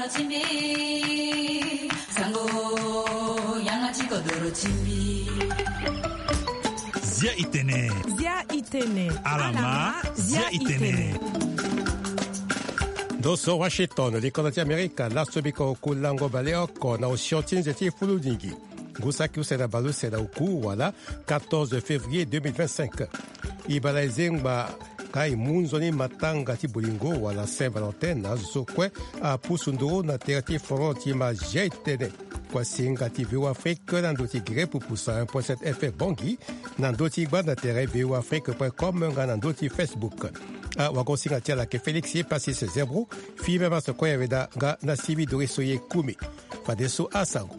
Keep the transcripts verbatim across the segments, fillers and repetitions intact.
doro chimbi sango yanga chiko doro chimbi Zia itene Zia itene Alama Zia itene Doso Washington, l'économie américaine, la sobiko kulango baleoko na oshiotin zeti fuludingi. Gusaki usena balu sena uku wala quatorze février deux mille vingt-cinq. Ibala zengba kai munzoni matanga ti bolingo wala Saint-Valentin na zokwe a pusunduro na terati foronti ma jetene. Kwa singa ti viu Afrique nando ti grepu pusa un point sept F M Bongi nando ti gba na tere viu afrique point com nando ti Facebook. A wakosinga tia la ke Félix ye pasi se zebro fi mema se koya veda ga na sivi dore soye kumi fadeso asango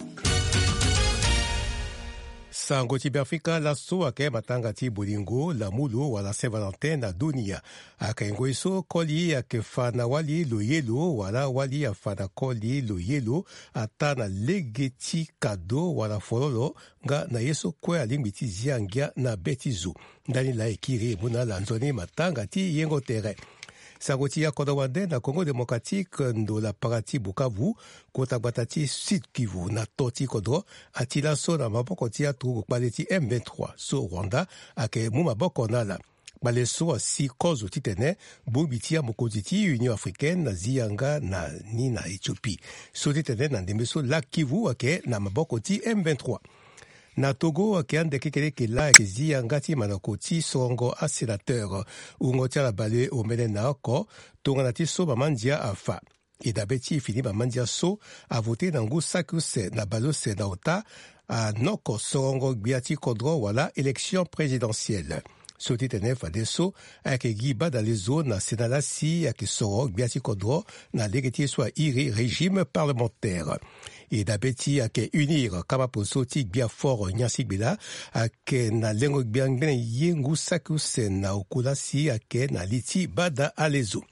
sango ti Afrika la so ake matanga ti bolingo la mulu wala Saint-Valentin na dunia aka ngo iso koli ake fana wali lo yelo wala wali afana koli lo yelo ata na legeti kado wala fololo nga na yeso kwe alimbiti ziangia na betizo ndani la ekiri muna la nzoni matanga ti yengo tere sango ti ya kodawande na Congo démocratique ndo la parati Bukavu kota batati Sud Kivu na toti kodro atila so na maboko ti atu kpale ti M vingt-trois so Rwanda ake mu maboko nala bale so si kozo titene bumbi ti ya mokonzi ti Union africaine na zianga na ni na Ethiopie so titene na ndembe so la Kivu ake na maboko ti M vingt-trois na Togo ake ande kekele ke la ke zianga ti manoko ti songo a sénateur ungo ti ala bale o mene na oko tongana ti so bamandia afa e dabe ti fini bamandia so a voté na ngu sakuse na balo se na ota a noko songo gbia ti kodro wala élection présidentielle so ti tene fade so ayeke gi ba dans les zones na senala si ayeke soro gbia ti kodro na lege ti so iri régime parlementaire e dabe ti ayeke unir kama poso ti gbia fort nyasi gbela ayeke na lengo gbia ngbene ye ngu sakuse na okula si ayeke na li ti ba da alezo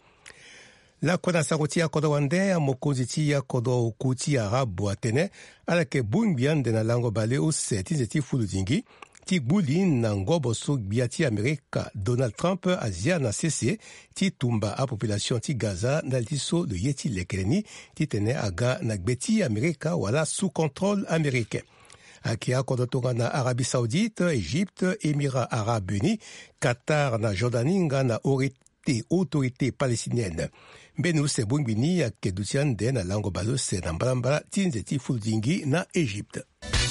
la kona sango ti akodo wande mokonzi ti akodo oku ti arabu atene ala yeke bungbi ande na lango bale ose ti nze ti fulu dingi ti gbuli na ngobo so gbia ti Amerika Donald Trump azia na sese ti tumba a population ti Gaza na ti so lo ye ti lekere ni ti tene aga na gbe ti Amerika wala sous contrôle américain ayeke akodo tonga na Arabie Saoudite, Égypte, Émirats Arabes Unis, Qatar na Jordanie nga na orité autorité palestinienne mbeni use bungbi ni ayeke duti ande na lango balo se na mbalambala ti nze ti fulu dingi na Égypte.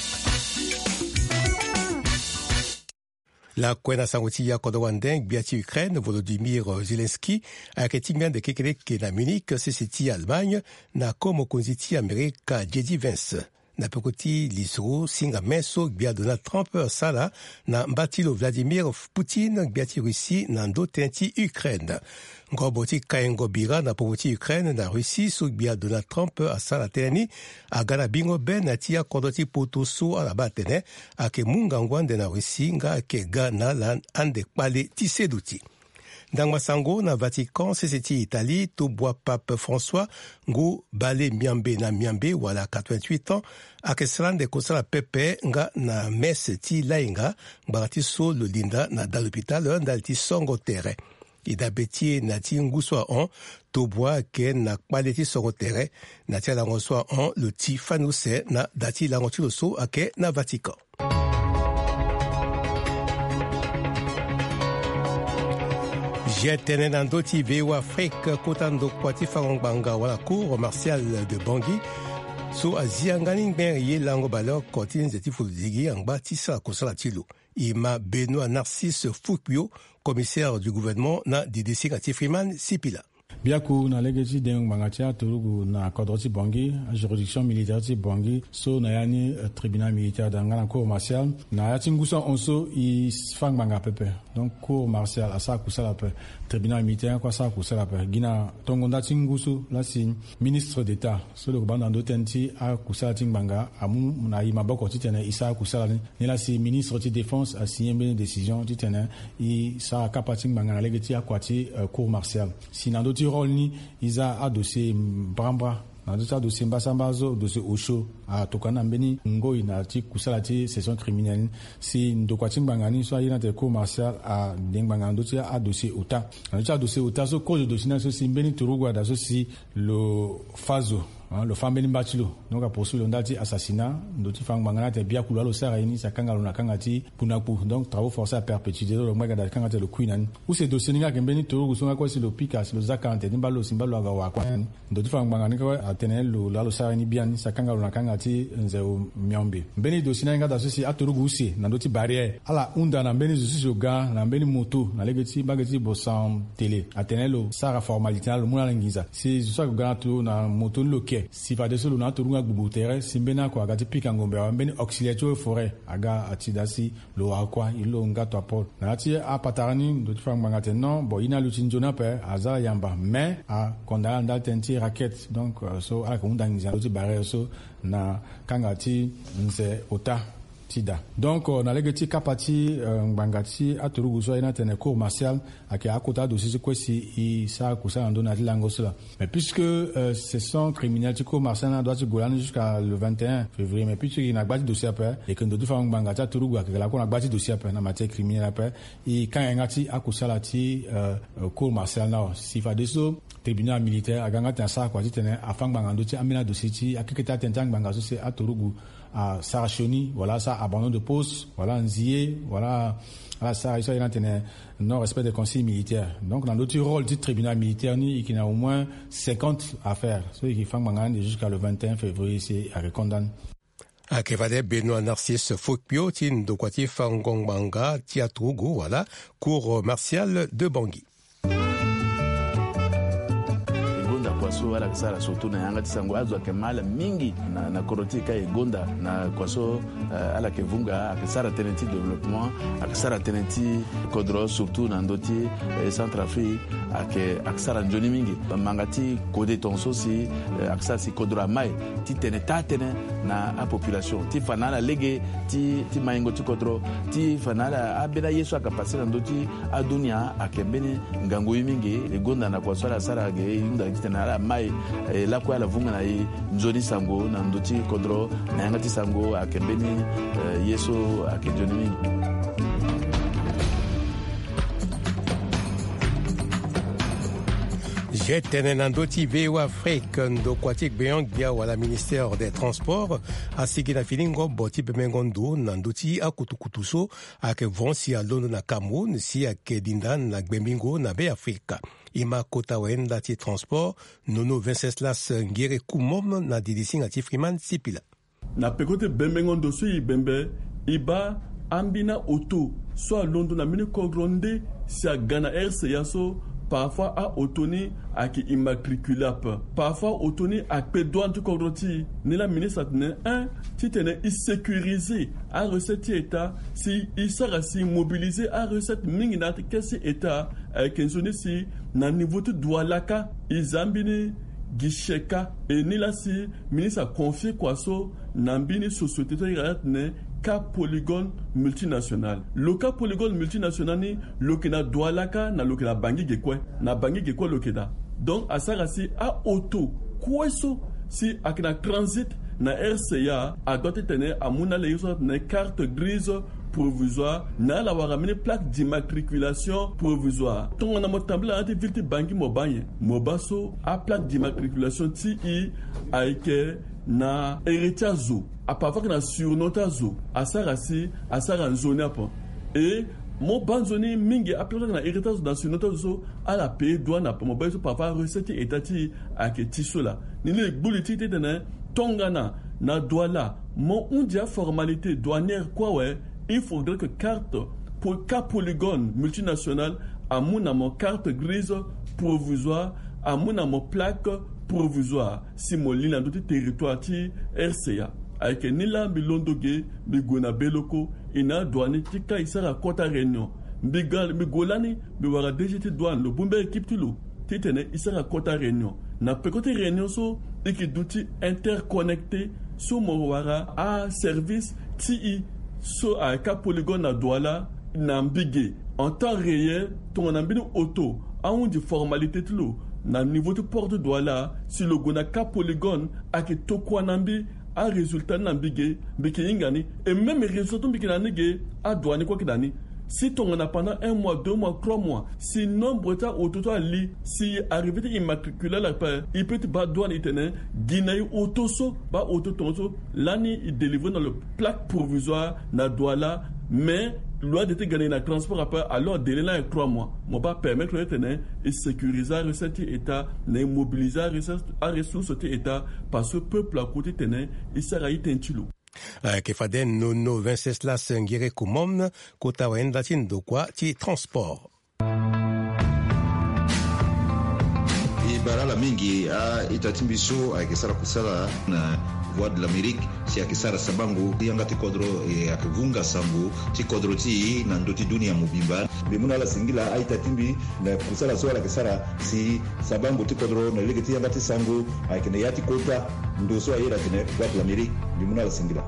La kwena sango ti ya kodo wande gbia ti Ukraine Volodymyr Zelensky ayeke ti ngbia de kekele ke na Munich sese ti Allemagne na ko mokonzi ti Amerika J D Vance na peko ti lisuru singa meso gbia Donald Trump sala na mba ti lo Vladimir Poutine gbia ti Russie na ndö tënë ti Ukraine ngobo ti kaengo bira na poko ti Ukraine na Russie so gbia Donald Trump asala tënë ni aga na bingo be na ti akodo ti poto so ala ba atene ayeke mu ngangu ande na Russie nga ayeke ga na la ande kpale ti sedu ti ndanga masango na Vatican sese ti Italie tobua pape François ngu bale miambe na miambe wala quatre-vingt-huit ans ayeke sara nde kosala pepe nga na mese ti lainga ngbanga ti so lo linda na da l'hôpital ndali ti songo tere e dabe ti na ti ngu so ahon tobua ayeke na kpale ti songo tere na ti alango so ahon lo ti fanu se na da ti lango ti lo so ayeke na Vatican. Jetene na ndö ti V O Afrique kota ndokua ti fangongbanga wala cour martiale de Bangui so azianga ni ngbene ye lango bale oko ti nze ti fulu digi angba ti sara kosala ti lo e ma Benoît Narcisse Fukio commissaire du gouvernement na D D C ti Freeman Sipila biaku na lege ti deng ngbanga ti atorugu na kodro ti Bangui juridiction militaire ti Bangui so na ya ni uh, tribunal militaire da nga na cour martiale na ya ti ngu so onso i fa ngbanga pepe donc cour martiale asa kusala pe tribunal militaire kwa sa kusala pe gina tongo nda ti ngu so la si ministre d'état so lo banda ndo ten ti a kusala ti ngbanga amu na i maboko ti tene i sa kusala ni ni la si ministre ti défense a signé une décision ti tene i sa kapa ti ngbanga na lege ti akua ti uh, cour martiale si na ndo ti rôle ni iza a dossier brambra na dossier dossier mbasambazo dossier osho a tokana mbeni ngoi na ti kusala ti session criminelle si ndokwa ti ngbanga ni so ayina te cour martial a ngbanga ndo ti a dossier ota na ti a dossier ota so cause de dossier na so si mbeni turugwa da so si lo fazo hein, le famille Mbachilo donc a poursuivi l'ondati assassinat ndoti fang bangana te bia kulalo sara ini sakanga lona kangati punapu donc travaux forcés à perpétuité le mwaga da kangati le queenan ou c'est dossier ninga kembeni to kusonga kwa si le pika si le zakante nimbalo simbalo aga wa kwa ndoti fang bangana ko atenel lo lalo sara ini bian sakanga lona kangati nzeo miambe mbeni dossier ninga da sosi atorugu usi na ndoti barrière ala unda na mbeni zusi joga na mbeni moto na legeti bageti bosan télé atenel lo sara formalité le muna ngiza si je suis ganato na moto loke si va desolo na turunga gbubutere simbena kwa gati pika ngombe wa mbeni auxiliaire to forêt aga atidasi lo akwa ilo ngato apol na ati a patarani do tfa ngangate non bon ina lutinjona pe aza yamba mais a kondala ndal tenti raquette donc uh, so ala kunda ngiza lo ti bare so na kangati nze ota tida donc on a legeti kapati ngangati aturugu so ina tene cour martial ake akota dossier kwesi i sa kusa ndona tilango cela mais puisque euh, ce sont criminels ti cour martial doit se golani jusqu'à le vingt et un février mais puisque il n'a pas de dossier après et que ndodu fa ngangati aturugu ake la ko na gbati dossier après na matière criminelle après et quand ngati akusa la ti euh, cour martial na si fa deso tribunal militaire agangati sa kwa ti tene afang bangando ti amina dossier ti akeketa tentang bangaso c'est aturugu à Sarachoni, voilà ça, abandon de poste, voilà Nzié, voilà, voilà ça, ça il y a un non-respect des conseils militaires. Donc dans l'autre rôle du tribunal militaire, il y a au moins cinquante affaires, ceux qui font mangane jusqu'à le vingt et un février, c'est à condamner. Akevade Benoît Narcisse Fokpio, tin do kwati fangong banga, tiatrugu, voilà, cour martiale de Bangui. Kwaso ala kisara soto na yanga tisango azo akemala mingi na na korotika egonda na kwaso uh, ala kevunga akisara tenenti développement akisara tenenti kodro surtout na ndoti eh, Centrafrique ake akisara njoni mingi mangati kode tonso si uh, akisara si kodro mai ti tene tatene na a population ti fanala lege ti ti maingo ti kodro ti fanala abela yesu akapasi na ndoti adunia akembene ngango mingi egonda na kwaso ala sara ge yunda kitena mai eh, la kwa la vunga na i nzoni sango na ndoti kodro na yangati sango akembeni eh, yeso akenjoni mingi. Jetene nandoti veo Afrique ndo kwatik beyang bia wala ministère des transports asigi na filingo boti bemengondo nandoti akutukutuso ake vonsi alono na Cameroun si ake dindan na gbemingo na be Afrika ima kota wenda ti transport nono Venceslas ngere kumom na didisinga ti Freeman Sipila na pekote bemengondo so ibembe iba ambina auto so alondo na mini kogronde si a Ghana R C A so parfois à autoni à qui immatriculable parfois autoni à pédouane tout corroti ni la ministre ne un si tenait il sécurisé à recette état si il sera si mobilisé à recette minginat qu'est-ce état avec un zone si na niveau de doualaka izambini gisheka et ni la si ministre a confié quoi so nambini société ne cas polygone multinational. Le cas polygone multinational ni lokena doualaka na lokena bangi gekwe na bangi gekwe lokena. Donc à ça si a auto kweso si akina transit na R C A a doit tenir à mona leso na carte grise provisoire na la waramine plaque d'immatriculation provisoire. Donc on a motambla ante vilti bangi mobanye mobaso a plaque d'immatriculation ti i aike na héritazo a parfois na surnota zo asara si asara nzoni apo et mon banzoni mingi a plutôt na héritazo na surnota zo à la paye douane apo mo bazo parfois recette etati aketi sola ni le buliti te na tongana na douala mon undia formalité douanière quoi ouais il faudrait que carte pour cas polygone multinational à mon mon carte grise provisoire à mon mon plaque provisoire si mon lina d'autres territoire ti R C A avec nila bilondoge bigona beloko ina douane tika isara kota réunion bigal bigolani biwara D G T douane le bombe équipe tilo titene isara kota réunion na pekote réunion so iki douti interconnecté so mo wara a service ti so a ka polygone na douala na mbige en temps réel ton ambini auto a un di formalité tilo na niveau de port de douala si le gona ka polygone a ke tokwa nambi a résultat nambige beke ingani et même résultat beke nanige a douane quoi que dani si ton on a pendant un mois, deux mois, trois mois, si nombre de au total li, si arrivé immatriculé la paix, il peut pas douane itene, Guinée autoso, ba autotonso, l'année il délivre dans le plaque provisoire na douala, mais loi d'été gagné na transport après alors délai là trois mois. Moi pas permettre le tenir et sécuriser recette état, ne mobiliser recette à ressources état parce que peuple à côté tenir il sera itentilo. Ke faden no no Venceslas ngire kumom kota wenda tindo kwa ti transport. Barala mingi a itatimbiso a kisara kusala na voie de l'Amérique si a kisara sabangu yanga ti kodro e akivunga sambu ti kodro ti na ndoti dunia mubimba bimuna la singila a itatimbi na kusala so la kisara si sabangu ti kodro na lege ti yanga ti sangu a kene yati kota ndoso a yera tene voie de l'Amérique bimuna la singila.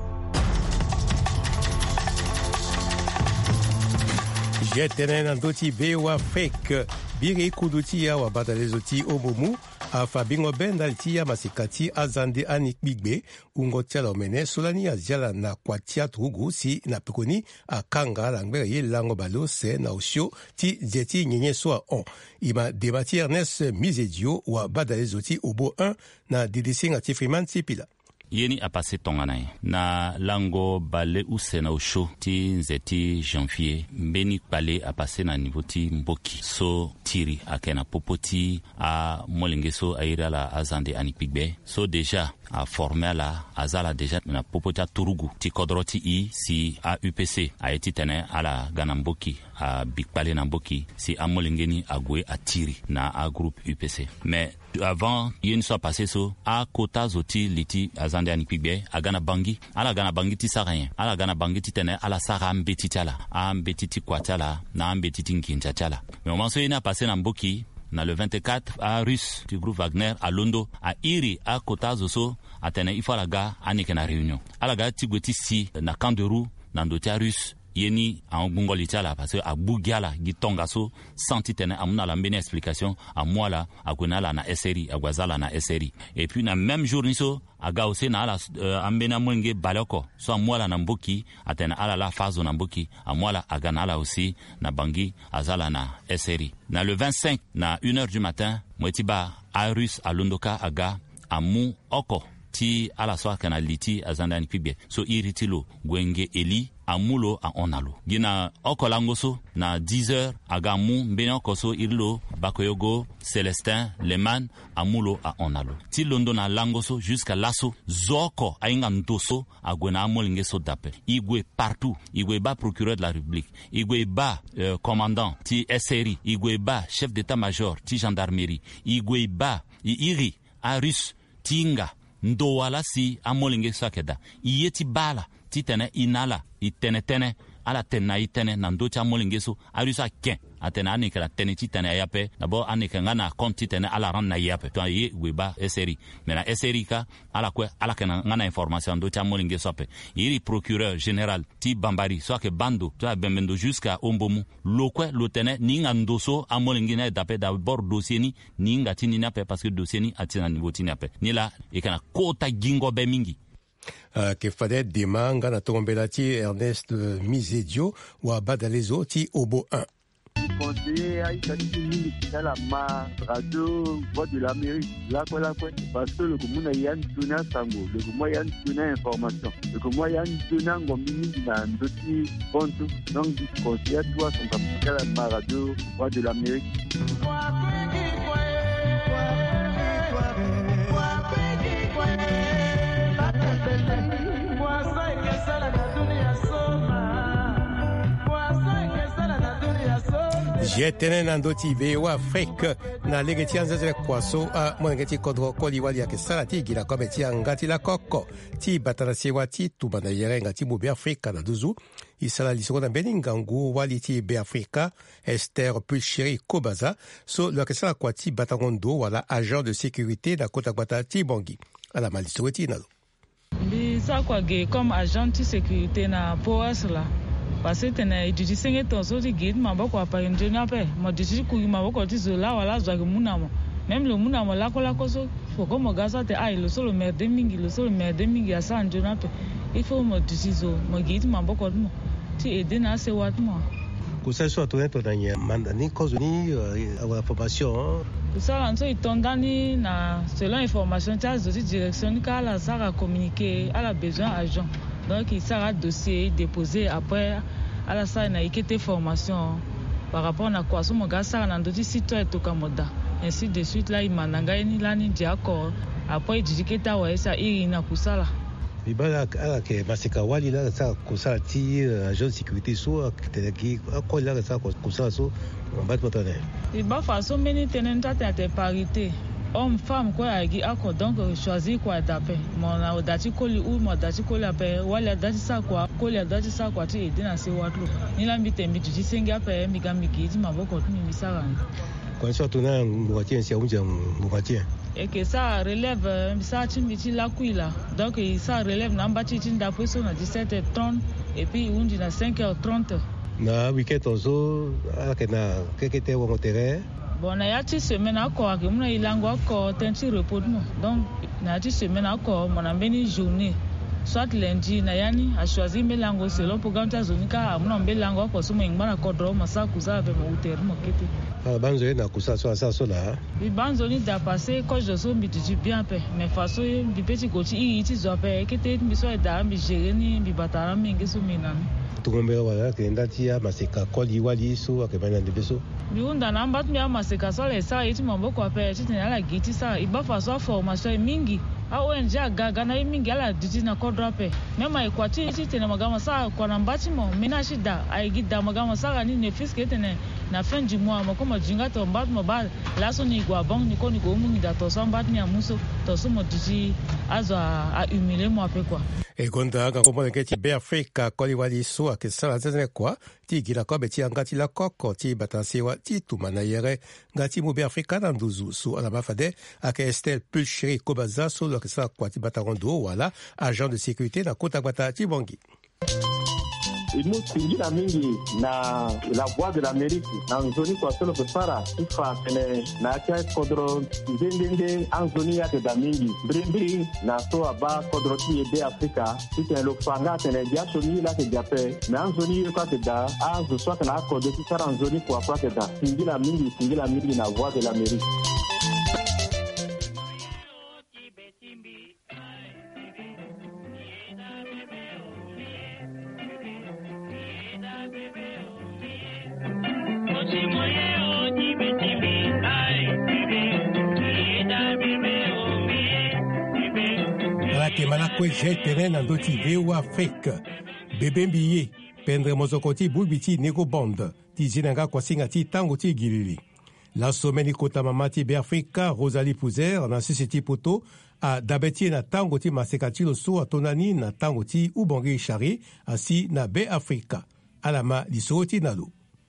Jetenen andoti bewa fake biri kuduti ya wabadalezo ti omomu a fabingo benda tia masikati azande anik bigbe ungo tela omene solani azjala na kwatia trugu si na pekoni a kanga langbe ye lango balo se na osio ti zeti nyenye soa on ima debati Ernest Mizedio wa badalezo ti obo un na didisinga ti Freeman Tipila. Yeni a passé tongana na lango bale usena osho ti nzeti janvier mbeni pale a passé na niveau ti mboki so tiri akena popoti a molengeso aira la azande anipigbe so déjà a formé la azala déjà na popoti a turugu ti kodroti i si a U P C a eti tene ala ganamboki a bigpale na mboki si a molengeni a gwe a tiri na a groupe U P C mais avant yen soit passé so a kota zoti liti azande anipigbe a gana bangi ala gana bangi ti sarayen ala gana bangi ti tene ala sara mbeti tala a mbeti ti kwatala na mbeti ti nkinja tala mais au moment so yen a passé na mboki na le vingt-quatre à Russe du groupe Wagner à Londo à Iri à Kota Zoso à tene ifalaga anike na réunion alaga tigweti si na Kanderu na ndotia Russe yeni en bungoli tala parce que a bugiala gitonga so senti tene amuna la mbene explication a moi là a kunala na S R I a gwazala na S R I et puis na même jour ni so aga aussi na ala uh, ambena mwenge baloko so moi là na mboki atena ala la phase na mboki a moi là aga na ala aussi na bangi azala na S R I na le vingt-cinq na une heure du matin mwetiba a Russe à Londoka aga amu oko ti ala soa kana liti azandani pibie so iritilo gwenge eli amulo a onalo gina okolangoso na dix heures aga mu mbene okoso irlo bakoyogo Celestin Leman amulo a onalo ti londo na langoso jusqu'à lasso zoko ainga ntoso agwena amolingeso dape igwe partout igwe ba procureur de la République igwe ba euh, commandant ti S R I igwe ba chef d'état-major ti gendarmerie igwe ba iri a Russe tinga ndo wala si amolinge sakeda iyeti bala titene inala itene tene ala tena itene na ndo cha molinge so arisa ken atena ani kala tene titene ayape d'abord ani kanga na compte tene ala ran na yape to ye weba S R I mais na S R I ka ala kwe ala kana ngana information ndo cha molinge so pe iri procureur général ti bambari so ke bando to bembendo jusqu'à ombomu lokwe lotene ninga ndoso amolinge na dape d'abord dossier ni ninga tinina pe parce que dossier ni atina niveau tinape ni la e kana kota gingo be mingi. Uh, ke fade demanga na tombela ti Ernest uh, Mizedio wa badalezo ti obo un. Conseiller a été dans la ma radio voix de l'Amérique là quoi là quoi parce que le commun a yan tuna sango le commun yan tuna information le commun yan tuna ngomini na ndoti ponto donc du conseiller doit son capital la ma radio voix de l'Amérique. Jetene na ndoti bewa fake na legeti anzazele kwaso a mwengeti kodro koli wali ya kesala ti gila kome ti angati la koko ti batana sewa ti tubana yere ngati mu be Afrika na duzu isala lisoko na beningangu wali ti be Afrika Esther Pulcheri Kobaza so lo kesala kwa ti batangondo wala agent de sécurité na kota kwata ti bongi ala malisoko ti nalo bisa kwa ge comme agent de sécurité na poas la parce que tena iditi senge tonso ti gate maboko apa engineer pe mo diti ku maboko ti zola wala zwa ke munamo même le munamo la kola koso foko mo gaza te ai lo solo merde mingi lo solo merde mingi asa engineer pe il faut mo diti zo mo gate maboko mo ti ede na se wat mo kusala so atone tonanya mandani cause ni la formation kusala nso itondani na selon information ta zoti direction ka la sara communiquer à la besoin agent donc il sera dossier déposé après à la sara na ikete formation par rapport na kwa so mo ga sara na ndoti site to kamoda ainsi de suite là imananga ni lani diako après dijiketa wa esa iri na kusala ibala ala ke masika wali la sa kusala ti agent de sécurité so teleki ko la sa kusala so mbat potane iba façon meni tenenta te parité homme femme quoi agi ako donc choisir quoi d'après mon na odati koli ou mo dati koli ape wala dati sa quoi koli dati sa quoi ti edina se watlo ni la mbite mbi ji senga pe mi ga mi gidi maboko tu mi misara kwa so tuna ngwatien sia unja ngwatien et que ça relève ça timbiti la kuila donc ça relève namba ti tinda poso na dix-sept heures trente et puis undi na cinq heures trente na weekend ozo akena kekete wo terrain bon na yati semaine akọ ke muna ilango akọ tenti repos mo donc na yati semaine akọ mona mbeni journée soit lundi na yani a choisi melango selon programme ta zonika muna mbelango akọ so mo ngana kodro masa kuza be mo uter mo kete ah banzo na kusa so asa so la bi banzo ni da passer ko je so mbiti bien pe mais façon bi petit coach i ti zo pe kete bi so da bi gérer ni bi batara mingi so mina tungombela wala ke ndati ya maseka koli wali so akebana ndebeso biunda na mbat mi amaseka so le sa iti mamboko ape titi na la giti sa iba façon formation mingi a O N G agaga na mingi ala diti na kodra pe mema ikwati titi na magama sa kwa na mbati mo mina shida aigida magama sa ni ne fiske tene na fin du mois mo como jinga to mbat mo ba la so ni gwa bang ni ko ni go mungi da to so mbat ni amuso to so mo diti azo a humilier mo ape kwa e gonda ga ko mo ke ti be Africa koli wali so ke sala tene kwa ti gila ko be ti angati la koko ti batansewa ti tumana yere ngati mo be Africa na nduzu so ala bafade ake Estelle Pulcheri Kobaza so lo ke sa kwa ti batarondo wala agent de sécurité na kota bata ti bongi imusingira mingi na la voix de l'Amérique na nzoni kwa solo kusara ifa tene na kia kodro ndende anzoni ya da mingi brimbiri na so aba kodro ti ebe Afrika tite lo fanga tene dia soni la ke jape na anzoni kwa te da azu so kana kodro ti sara anzoni kwa kwa te da singira mingi singira mingi na voix de l'Amérique. Ke malakwe jetene na ndoti vewa Afrique bebe mbiye pendre mozokoti bulbiti nego bond ti zinanga kwa singa ti tango ti gilili la someni kota mamati be Africa Rosalie Pouzer na sisiti poto a dabeti na tango ti masekati lo so atonani na tango ti ubongi shari asi na be Africa alama lisoti nalo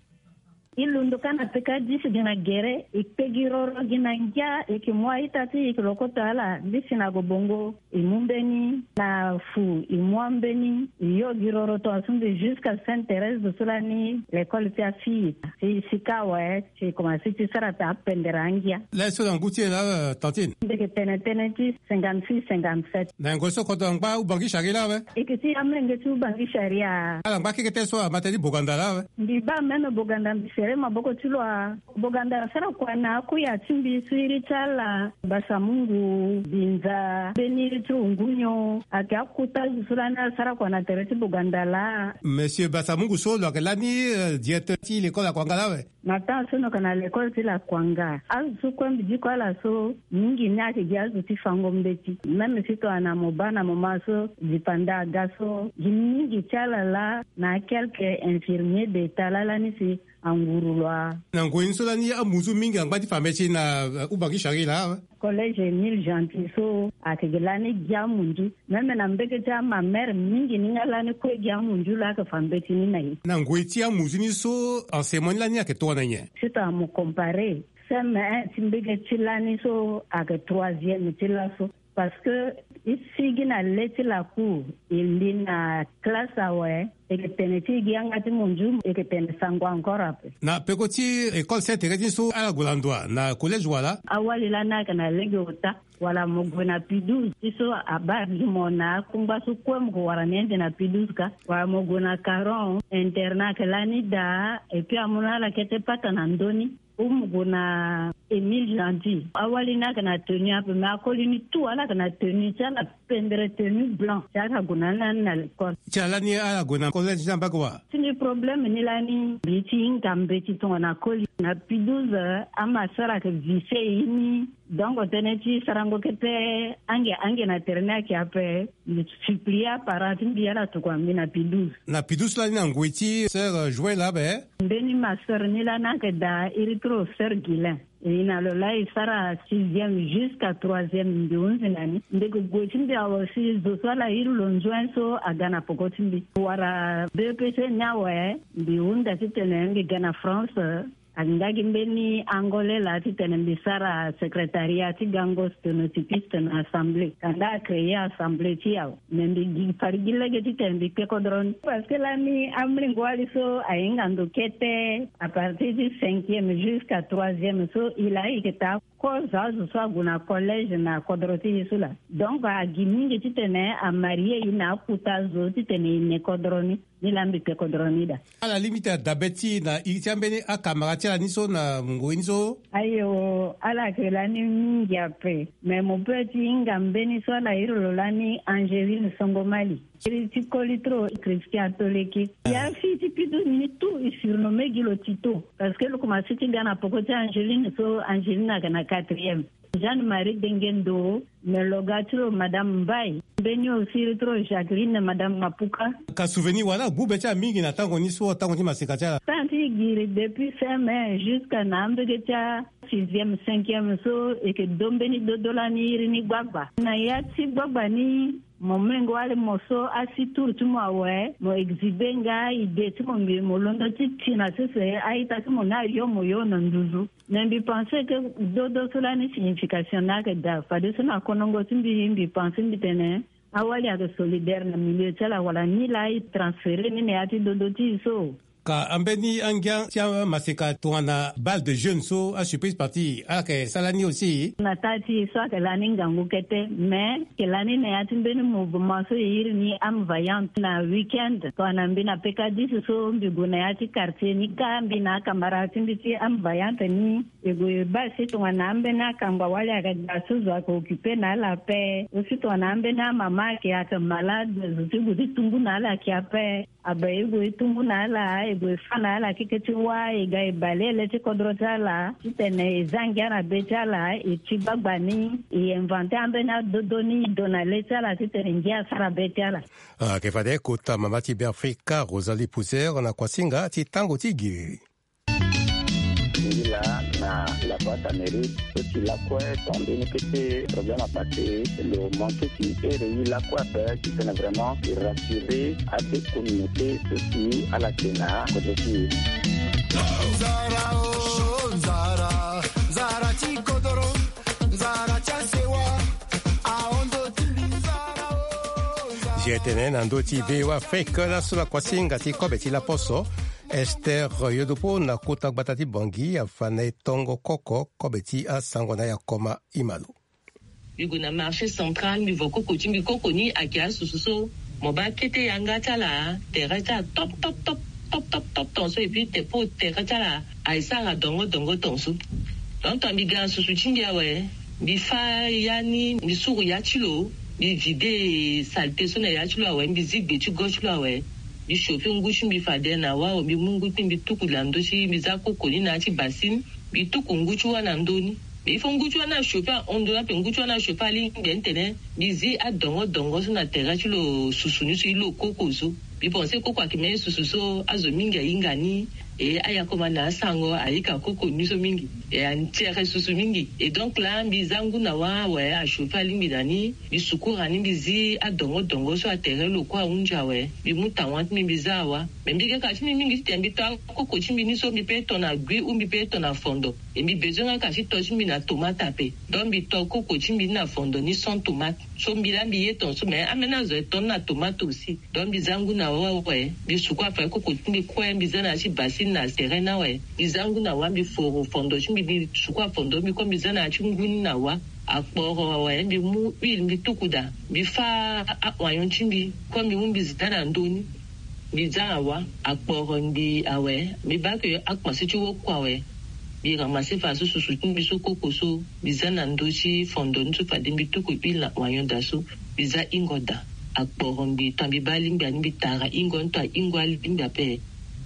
ilundukana peka disi dina gere ikpegiroro gina nja ikimwa itati ikilokota ala disi na gobongo imumbeni na fu imwambeni iyo giroro to asunde jusqu'à Sainte-Thérèse de Soulani l'école tia fi si sikawa si commencé ti sarata appenderangia la so ngoutie la tantine ndeke tene tene ti cinquante-six cinquante-sept na ngoso ko to ngba ubangi sharia we ikiti amenge tu bangi sharia ala ngba kike so amateli boganda la we ndi ba meno boganda sere maboko tulwa boganda sara kwa na kuya timbi swiri tala basa mungu binza beniri tungunyo akakuta sulana sara kwa na tereti boganda la monsieur Basamungu solo la ni diete ti l'école kwanga we mata sono kana l'école ti la kwanga azu kwa mbiji kwa la so mingi nyake jazu ti fango mbeti meme sito ana mobana momaso dipanda gaso mingi tala la na quelques infirmiers d'état la la ni si angurulwa na ngoinsola ni amuzu mingi angba famechi na ubangi shari la collège Emile Gentil so ategelani jamunju meme na mbeke cha ma mère mingi ningalani ko jamunju la ka fambeti ni nai na ngoiti amuzu ni so enseignement la ni aketo na nye c'est à me comparer ça mais timbege tilani so ake troisième tilaso parce que isigi na leti la ku ili na classe awe eketene ti gianga ti munju eketene sangwa encore ape na pekoti école sete kati so ala gulandwa na collège wala awali la na kana lege ota wala mogona piduz tiso abar limona kumba su kwem ko wara nende na piduz ka wa mogona caron internat kelani da et puis amuna la kete pata na ndoni umuguna Emile Jandy awali na kana tenu ape ma kolini tu ala kana tenu sana pendre tenu blanc saka gunana na l'école chalani ala guna collège namba kwa tini problème ni lani biti ngambe ti tona koli na piduz ama sara ke vise ini donc teneti sarango kete ange ange na terna ki ape ni supplia parati biara to kwa mina piduz na piduz la na ngwiti sœur jouer là be beni ma sœur ni la na ke da iritro sœur Guilain ina lo lai sara sixième jusqu'à troisième ndunzi nani ndego gochimbi awasi zosala iru lonjoenso agana pokotimbi wara B P C nyawe biunda titenenge gana France angagi mbeni angole la titene bisara secrétariat gango sténotypiste na assemblée kanda créer assemblée tiao nembi parigile ge titene bikodron parce que la mi amlingo aliso ainga ndokete à partir du cinquième jusqu'à troisième so il a iketa koza zo guna collège na kodroti isula donc a giminge titene a marié ina kutazo titene ne kodroni nilambi pe kodronida ala limite dabeti na itiambeni akamara la niso na ngwinzo ayo ala ke la ni ngiape mais mon petit ngambeni so la iro lani Angéline Songomali ti kolitro Christian Toleki ya fiti pidu ni tout surnommé Gilotito parce que le commencé ti gana pokoti Angéline so Angéline kana quatrième Jeanne-Marie Dengendo Melogatro Madame Mbaye Benyo aussi retro Jacqueline Madame Mapuka ka souvenir wala bubecha mingi na tango ni so tango ti masikacha tanti giri depuis fin mai jusqu'à nambegecha sixième cinquième so et que dombeni dodolani ni gbagba na yati gbagba ni momengo wale moso asitur tumo awe mo exhibe nga ide tumo mbi molondo titina sese aita tumo na yo moyo na nduzu nembi penser que dodo cela ni signification na que da fade sona konongo timbi mbi penser mbi tene awali ya solidaire na milieu tala wala ni la transférer ni ne ati dodo ti so ka ambeni angia tia masika tuana bal de jeunes so a surprise parti ake salani aussi na tati so ke lani ngangu kete mais ke lani ne ati beni mouvement so yiri ni am vaillant na weekend to anambina peka dix so mbiguna ati quartier ni kambi na camarade mbiti am vaillant ni ego basi to anambena kamba wale akadasu zo ko occuper na la paix aussi to anambena mama ki ata malade zugu ditungu na la ki ape abayego itungu na la ego fana la kiketi wa ega balele ti kodrota la tene zangiana betala e tibagbani e inventer ambena dodoni donaleta la tene ngia sara betala ah ke fade kota mamati be Afrika Rosalie Pouzer na kwasinga ti tango ti giri la na la boîte amérique aussi la quoi tombé ne que problème à passer le manque qui est réuni la quoi faire qui est vraiment rassurer à des communautés aussi à la Sénat côté qui Zara oh Zara Zara ti kodoro Zara chasewa aondo tilizara oh jetene nando ti vewa fake la sula kwasinga ti kobeti la poso Esther yodopo na kota batati bangi afane tongo koko kobeti a sangona ya koma imalo. Yugo na marché central mi voko koti mi koko ni akia sususo moba kete yanga tala terata top top top top top top tonso et puis te po terata la aisanga dongo dongo tonso. Donc to mi gan susu chingia we mi fa yani mi suru ya chilo mi vide salte sona ya chilo we mi zigbe tu gauche lo we. Bi shofi ngushi mbi fade na wa bi mungu timbi tuku la ndoshi mizako koni na ati basin bi tuku nguchu wa na ndoni bi fo nguchu wa na shofi ondo na pe nguchu wa na shofi ali ngentene bizi adongo dongo so na tera chulo susuni so ilo koko so bi pense koko akime sususo azo minga ingani et aya koma na sango aika koko niso mingi et antiere susu mingi et donc là mbizangu na wa we a chauffer limbi dani bisukura ni bizi adongo dongo so atere lo kwa unja we bimuta want mi bizawa mbike ka chimi mingi tembi ta koko chimi ni so mi pe to na gui umbi pe to na fondo et mi besoin ka chi to chimi na tomate pe donc bi to koko chimi na fondo ni son tomate so mbila biye ton so mais amena zo ton na tomate aussi donc bizangu na wa we bisukwa fa koko chimi kwa mbizana chi basi na serena we bizangu na wa bi foro fondo chimi bi sukwa fondo mi ko bizana chi nguni na wa akporo wa bi mu bil mi tukuda bi fa wayon chimi ko mi mu bizana ndoni bizana wa akporo ndi awe mi ba ke akpasi chi wo kwa we bi ramase fa su su chimi so koko so bizana ndochi fondo ntu fa dimbi tuku bil wayon daso biza ingoda akporo mbi tambi balimbi ani bitara ingo nto ingo alimbi pe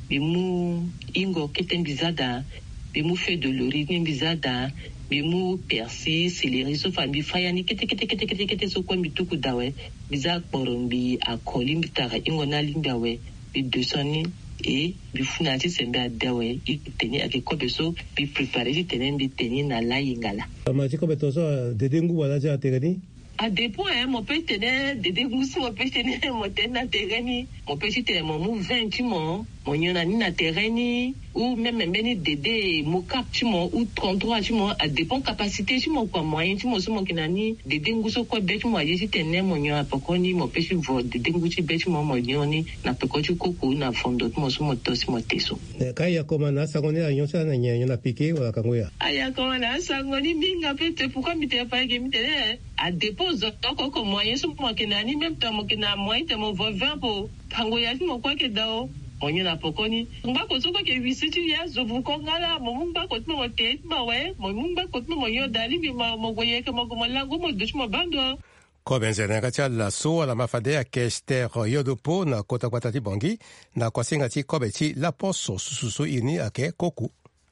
bimu ingo keten bizada bimu fait de l'origine bizada bimu persil céleri so fambi fayani kete kete kete kete kete so kwambi tuku dawe biza porombi akolimbi tara ingo na limbi awe bi desoni et bifuna ti sembe adawe iteni ake kobeso bi préparer ti tenen bi teni na la yingala ma ti kobeto so dedengu wala ja tegani à des points hein mon père tenait des dégousses mon père tenait mon tenait terreni mon père c'était mon mou vingt mon mon yona ni na terreni ou même même ni dédé mo cap tu mon ou trente-trois tu mon à dépend capacité tu mon quoi moyen tu mon so mon kinani dédé nguso quoi bet mo aje tenait mon yona pokoni mon père vo dédé ngusi bet mo mon yoni na pokoti koko na fondo mo so mo tosi mo teso kaya koma na sagone a yonsa na nya yona piqué wala kangoya aya koma na sagoni minga pete pourquoi mi te pas que mi te à dépose donc comme moyen so mo kinani même temps mo kina moyen te mo vingt pour kangoya mo quoi que dao onye na pokoni ngba ko so ko ke visiti ya zo bu ko ngala mo mba ko mo te ma we mo mba ko mo yo dali bi ma mo goye ke mo ko la go mo dush mo bando ko benzena ka la so la mafade ya kester yodopo na kota kwatati bongi na kwasinga ti kobeti la poso susu ini ake koku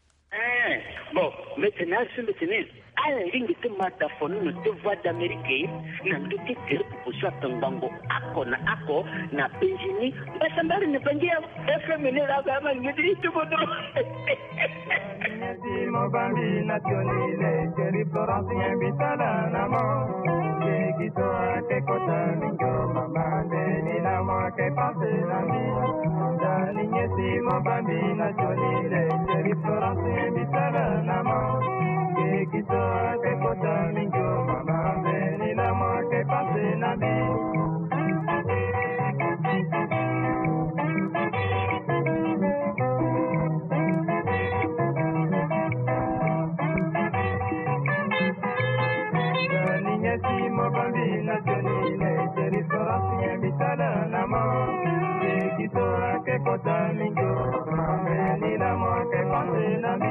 eh bon maintenant sur le tennis ala lingi te mata fonu no te voix d'Amérique na nduti te pour so tambango ako na ako na penjini basambari ne pangia F M ne la kama ngidi tu bodo Nezi mobambi nationale jeri Florence invitala namo ke kito ke kota ningo mama de ni na mo ke pase na mi dali nezi mobambi nationale jeri Florence invitala namo Kito ke kota mingo mama beni na mo ke pase na bi Niña si mo bambina tonile jeri sorasi invitala na mo Kito ke kota mingo mama beni na mo ke pase na bi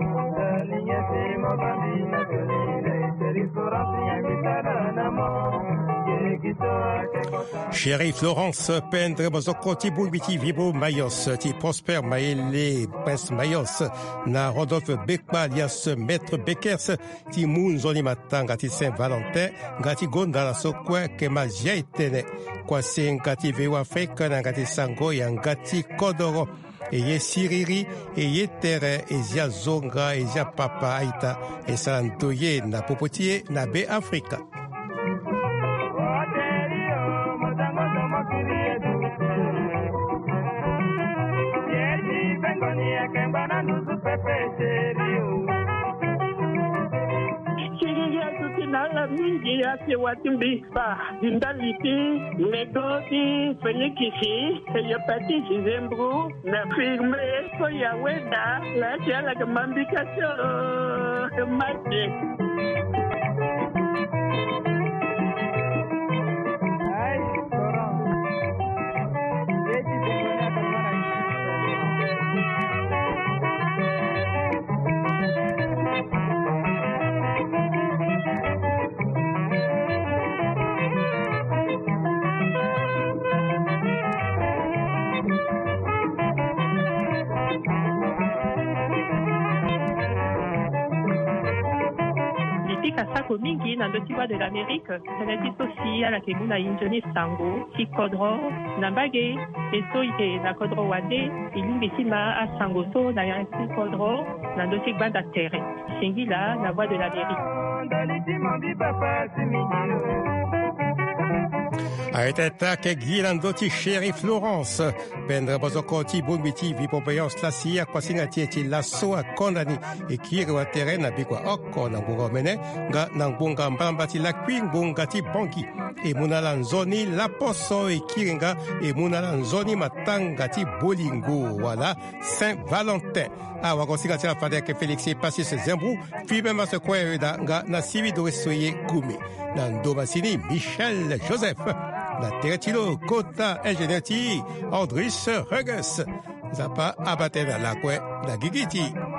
Chérie Florence Pendre Bozokoti Boubiti Vibo Mayos Ti Prosper Maele Prince Mayos Na Rodolphe Bekba alias Maître Bekers Ti Moun Zoli Matanga Ti Saint-Valentin Gati Gonda la Sokwe Kema Jaitene Kwase Ngati Vewa Feka Ngati Sango Yangati Kodoro Eye Siriri, Eye Tere, Ezia Zonga, Ezia Papa Aita, et Salantoye na Popotier, na Be Africa. Nala mingi yake watimbisa indaliti negoti fenyikisi hepatiti zembru na firme so ya weda la jala kamambikasyo mate tika sako mingi na ndo ti voix de l'Amérique tene ti so si ala yeke mû na hinzoni sango ti kodro na mbage e so yeke na kodro wande e lingbi ti ma asango so na yanga ti kodro na ndo ti gbanda tere singi la na voix de l'Amérique. Aeteta ke gilando ti chéri Florence pendre bozoko ti bonbiti vi popeyos la sia kwasinga ti ti lasso a kondani e kiri wa terena bikwa oko na ngunga mene nga na ngunga mbamba ti la kwingunga ti bonki e munala nzoni la poso e kiringa e munala nzoni matanga ti bolingo wala Saint Valentin a wakosinga ti afade ke Félix e pasi se zembru fi même se kweda nga na sivi do soye kumi na ndoma sini Michel Joseph na teretilo kota ingénieur ti Andris Huges zapa abatena la kwe la gigiti